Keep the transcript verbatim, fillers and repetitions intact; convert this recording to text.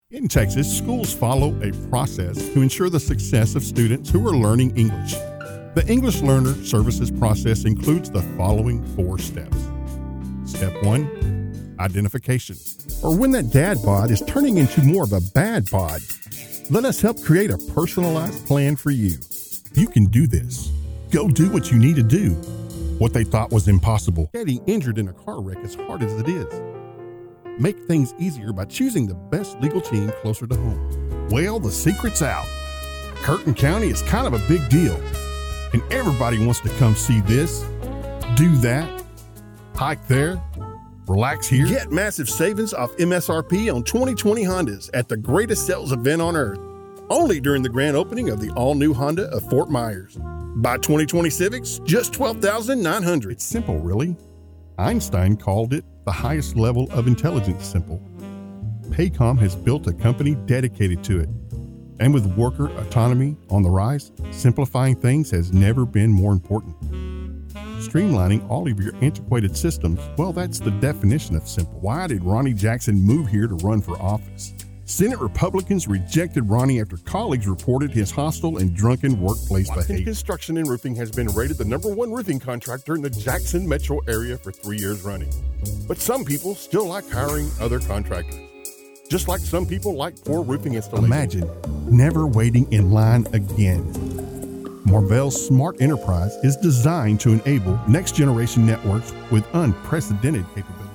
In Texas, schools follow a process to ensure the success of students who are learning English. The English Learner Services process includes the following four steps. Step one, identification, or when that dad bod is turning into more of a bad bod. Let us help create a personalized plan for you. You can do this. Go do what you need to do. What they thought was impossible, getting injured in a car wreck as hard as it is. Make things easier by choosing the best legal team closer to home. Well, the secret's out. Curtin County is kind of a big deal, and everybody wants to come see this, do that, hike there, relax here. Get massive savings off M S R P on twenty twenty Hondas at the greatest sales event on earth, only during the grand opening of the all-new Honda of Fort Myers. Buy twenty twenty Civics, just twelve thousand nine hundred dollars. It's simple, really. Einstein called it the highest level of intelligence simple. Paycom has built a company dedicated to it. And with worker autonomy on the rise, simplifying things has never been more important. Streamlining all of your antiquated systems, well, that's the definition of simple. Why did Ronnie Jackson move here to run for office? Senate Republicans rejected Ronnie after colleagues reported his hostile and drunken workplace Watson behavior. Construction and Roofing has been rated the number one roofing contractor in the Jackson metro area for three years running. But some people still like hiring other contractors. Just like some people like poor roofing installation. Imagine never waiting in line again. Marvell's Smart Enterprise is designed to enable next-generation networks with unprecedented capabilities.